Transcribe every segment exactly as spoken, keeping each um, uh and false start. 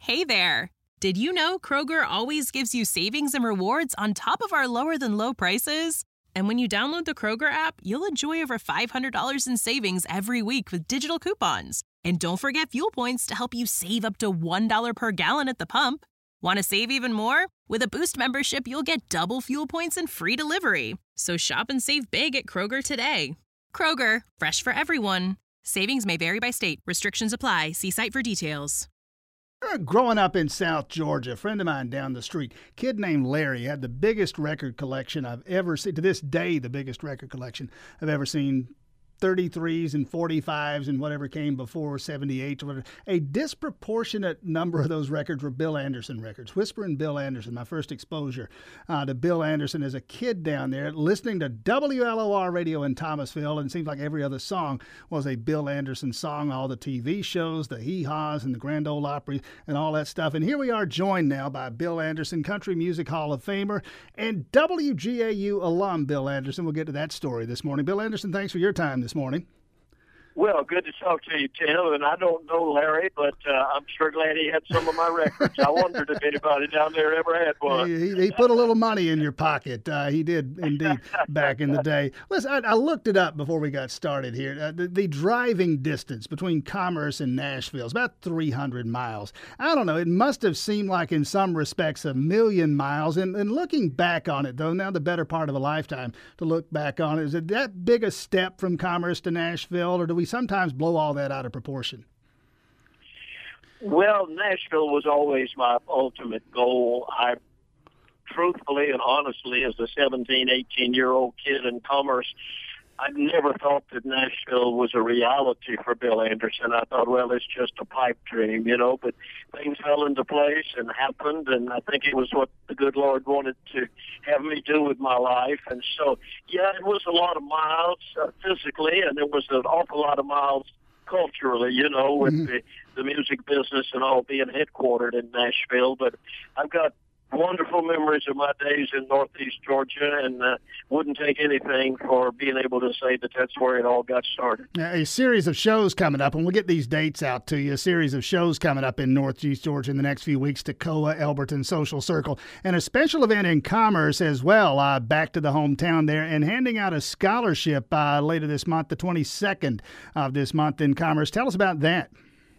Hey there! Did you know Kroger always gives you savings and rewards on top of our lower-than-low prices? And when you download the Kroger app, you'll enjoy over five hundred dollars in savings every week with digital coupons. And don't forget fuel points to help you save up to one dollar per gallon at the pump. Want to save even more? With a Boost membership, you'll get double fuel points and free delivery. So shop and save big at Kroger today. Kroger, fresh for everyone. Savings may vary by state. Restrictions apply. See site for details. Growing up in South Georgia, a friend of mine down the street, kid named Larry, had the biggest record collection I've ever seen. To this day, the biggest record collection I've ever seen. thirty-threes and forty-fives and whatever came before, seventy-eight or whatever. A disproportionate number of those records were Bill Anderson records. Whispering Bill Anderson, my first exposure uh, to Bill Anderson as a kid down there, listening to W L O R radio in Thomasville, and it seemed like every other song was a Bill Anderson song, all the T V shows, the hee-haws and the Grand Ole Opry and all that stuff. And here we are joined now by Bill Anderson, Country Music Hall of Famer, and W G A U alum Bill Anderson. We'll get to that story this morning. Bill Anderson, thanks for your time this morning. Well, good to talk to you, Tim. And I don't know Larry, but uh, I'm sure glad he had some of my records. I wondered if anybody down there ever had one. He, he put a little money in your pocket. Uh, he did indeed back in the day. Listen, I, I looked it up before we got started here. Uh, the, the driving distance between Commerce and Nashville is about three hundred miles. I don't know. It must have seemed like in some respects a million miles. And, and looking back on it, though, now the better part of a lifetime to look back on it, is it that big a step from Commerce to Nashville, or do we sometimes blow all that out of proportion? Well, Nashville was always my ultimate goal. I truthfully and honestly, as a seventeen, eighteen-year-old kid in Commerce, I never thought that Nashville was a reality for Bill Anderson. I thought, well, it's just a pipe dream, you know, but things fell into place and happened, and I think it was what the good Lord wanted to have me do with my life. And so, yeah, it was a lot of miles uh, physically, and there was an awful lot of miles culturally, you know, with mm-hmm. the, the music business and all being headquartered in Nashville. But I've got wonderful memories of my days in Northeast Georgia, and uh, wouldn't take anything for being able to say that that's where it all got started. Now, a series of shows coming up, and we'll get these dates out to you, a series of shows coming up in Northeast Georgia in the next few weeks, Toccoa, Elberton, Social Circle, and a special event in Commerce as well, uh, back to the hometown there, and handing out a scholarship uh, later this month, the twenty-second of this month in Commerce. Tell us about that.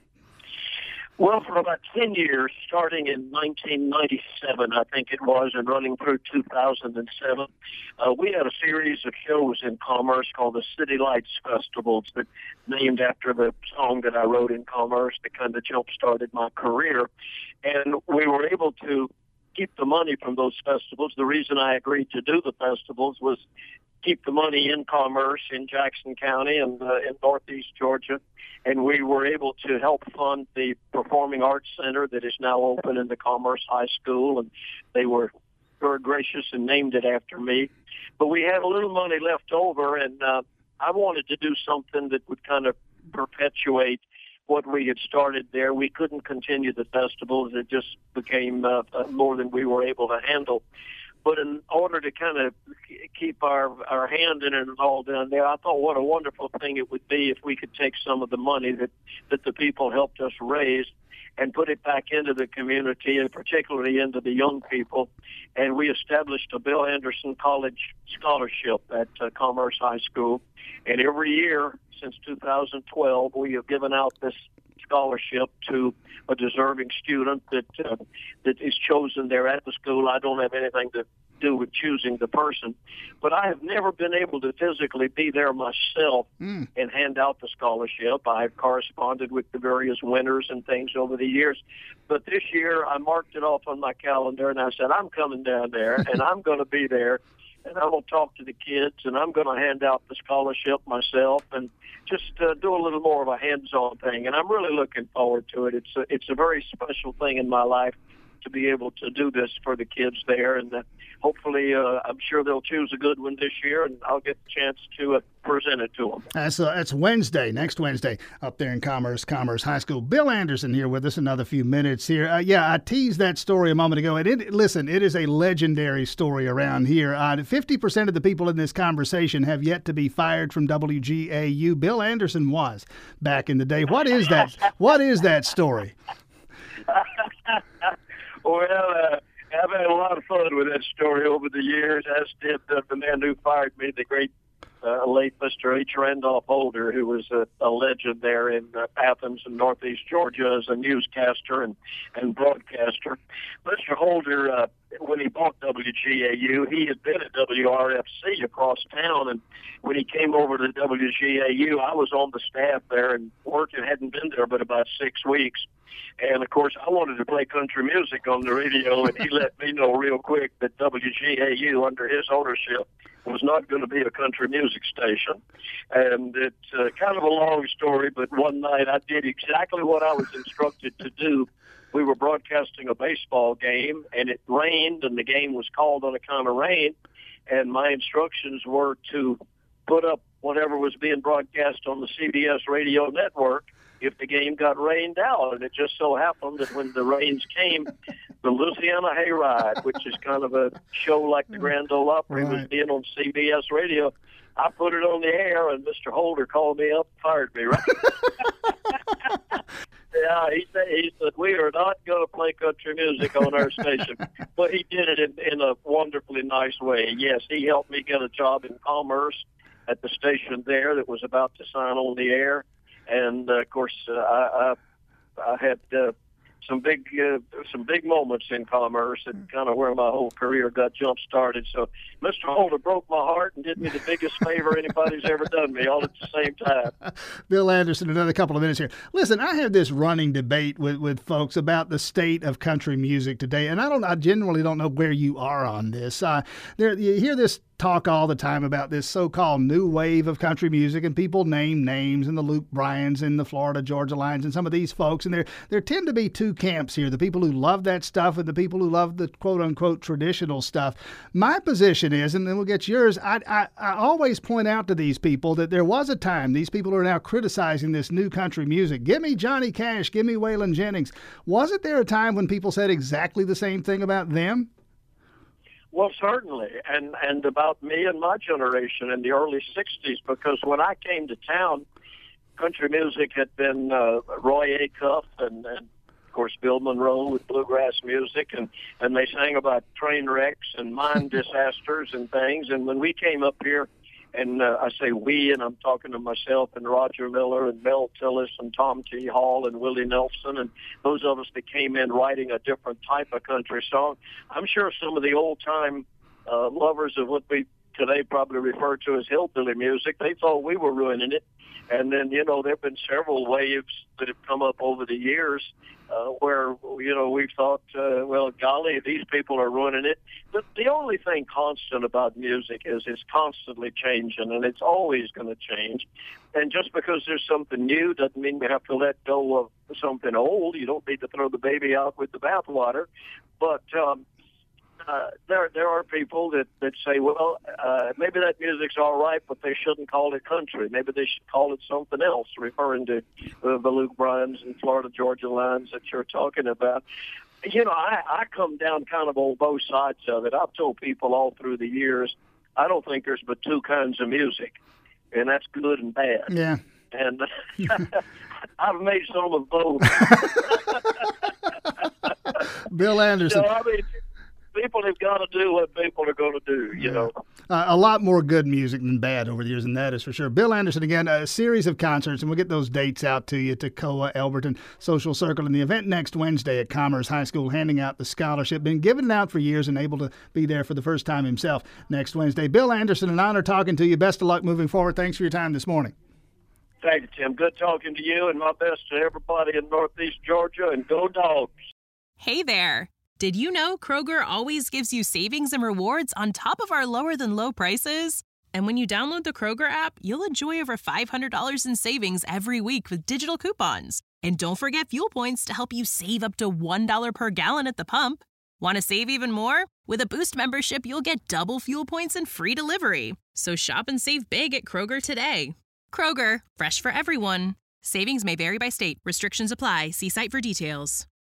Well, for about ten years, starting in nineteen ninety-seven, I think it was, and running through two thousand seven, uh, we had a series of shows in Commerce called the City Lights Festivals, that named after the song that I wrote in Commerce that kind of jump-started my career. And we were able to keep the money from those festivals. The reason I agreed to do the festivals was keep the money in Commerce in Jackson County and uh, in Northeast Georgia. And we were able to help fund the Performing Arts Center that is now open in the Commerce High School. And they were very gracious and named it after me. But we had a little money left over, and uh, I wanted to do something that would kind of perpetuate what we had started there. We couldn't continue the festivals. It just became uh, more than we were able to handle. But in order to kind of keep our, our hand in it all down there, I thought what a wonderful thing it would be if we could take some of the money that, that the people helped us raise and put it back into the community, and particularly into the young people. And we established a Bill Anderson College Scholarship at uh, Commerce High School. And every year since two thousand twelve, we have given out this scholarship to a deserving student that uh, that is chosen there at the school. I don't have anything to do with choosing the person, but I have never been able to physically be there myself mm. and hand out the scholarship. I've corresponded with the various winners and things over the years, but this year I marked it off on my calendar, and I said, I'm coming down there and I'm going to be there, and I'm going to talk to the kids, and I'm going to hand out the scholarship myself and just uh, do a little more of a hands-on thing. And I'm really looking forward to it. It's a, it's a very special thing in my life to be able to do this for the kids there. And uh, hopefully, uh, I'm sure they'll choose a good one this year, and I'll get the chance to uh, present it to them. That's, uh, that's Wednesday, next Wednesday, up there in Commerce, Commerce High School. Bill Anderson here with us another few minutes here. Uh, yeah, I teased that story a moment ago. And it, listen, it is a legendary story around here. Uh, fifty percent of the people in this conversation have yet to be fired from W G A U. Bill Anderson was back in the day. What is that? What is that story? Well, uh, I've had a lot of fun with that story over the years, as did uh, the man who fired me, the great uh, late Mister H. Randolph Holder, who was a, a legend there in uh, Athens and Northeast Georgia as a newscaster and, and broadcaster. Mister Holder, uh, when he bought W G A U, he had been at W R F C across town, and when he came over to W G A U, I was on the staff there and working, hadn't been there but about six weeks. And, of course, I wanted to play country music on the radio, and he let me know real quick that W G A U, under his ownership, was not going to be a country music station. And it's uh, kind of a long story, but one night I did exactly what I was instructed to do. We were broadcasting a baseball game, and it rained, and the game was called on account of rain. And my instructions were to put up whatever was being broadcast on the C B S radio network if the game got rained out. And it just so happened that when the rains came, the Louisiana Hayride, which is kind of a show like the Grand Ole Opry, right. was being on C B S radio. I put it on the air, and Mister Holder called me up and fired me, right? Yeah, he said, he said, we are not going to play country music on our station. But he did it in, in a wonderfully nice way. Yes, he helped me get a job in commerce at the station there that was about to sign on the air. And, uh, of course, uh, I, I, I had uh, some big uh, some big moments in commerce and kind of where my whole career got jump-started. So Mister Holder broke my heart and did me the biggest favor anybody's ever done me all at the same time. Bill Anderson, another couple of minutes here. Listen, I have this running debate with, with folks about the state of country music today, and I don't I genuinely don't know where you are on this. Uh, there, you hear this talk all the time about this so-called new wave of country music, and people name names, and the Luke Bryans and the Florida Georgia Lines and some of these folks, and there there tend to be two camps here, the people who love that stuff and the people who love the quote-unquote traditional stuff. My position is, and then we'll get yours, I, I, I always point out to these people that there was a time, these people who are now criticizing this new country music, give me Johnny Cash, give me Waylon Jennings. Wasn't there a time when people said exactly the same thing about them? Well, certainly, and and about me and my generation in the early sixties, because when I came to town, country music had been uh, Roy Acuff and, and, of course, Bill Monroe with bluegrass music, and, and they sang about train wrecks and mine disasters and things. And when we came up here, and uh, I say we, and I'm talking to myself and Roger Miller and Mel Tillis and Tom T. Hall and Willie Nelson and those of us that came in writing a different type of country song. I'm sure some of the old-time uh, lovers of what we today probably refer to as hillbilly music, they thought we were ruining it. And then, you know, there have been several waves that have come up over the years uh, where, you know, we've thought, uh, well, golly, these people are ruining it. But the only thing constant about music is it's constantly changing, and it's always going to change. And just because there's something new doesn't mean we have to let go of something old. You don't need to throw the baby out with the bathwater. But um, uh, there there are people that, that say, well, uh, maybe that music's all right, but they shouldn't call it country. Maybe they should call it something else, referring to uh, the Luke Bryans and Florida Georgia Lines that you're talking about. You know, I, I come down kind of on both sides of it. I've told people all through the years, I don't think there's but two kinds of music, and that's good and bad. Yeah. And I've made some of both. Bill Anderson. So, I mean, people have got to do what people are going to do, you yeah. know. Uh, a lot more good music than bad over the years, and that is for sure. Bill Anderson, again, a series of concerts, and we'll get those dates out to you, Toccoa, Elberton, Social Circle, and the event next Wednesday at Commerce High School, handing out the scholarship. Been giving it out for years and able to be there for the first time himself next Wednesday. Bill Anderson, an honor talking to you. Best of luck moving forward. Thanks for your time this morning. Thank you, Tim. Good talking to you, and my best to everybody in Northeast Georgia, and go Dogs. Hey there. Did you know Kroger always gives you savings and rewards on top of our lower-than-low prices? And when you download the Kroger app, you'll enjoy over five hundred dollars in savings every week with digital coupons. And don't forget fuel points to help you save up to one dollar per gallon at the pump. Want to save even more? With a Boost membership, you'll get double fuel points and free delivery. So shop and save big at Kroger today. Kroger, fresh for everyone. Savings may vary by state. Restrictions apply. See site for details.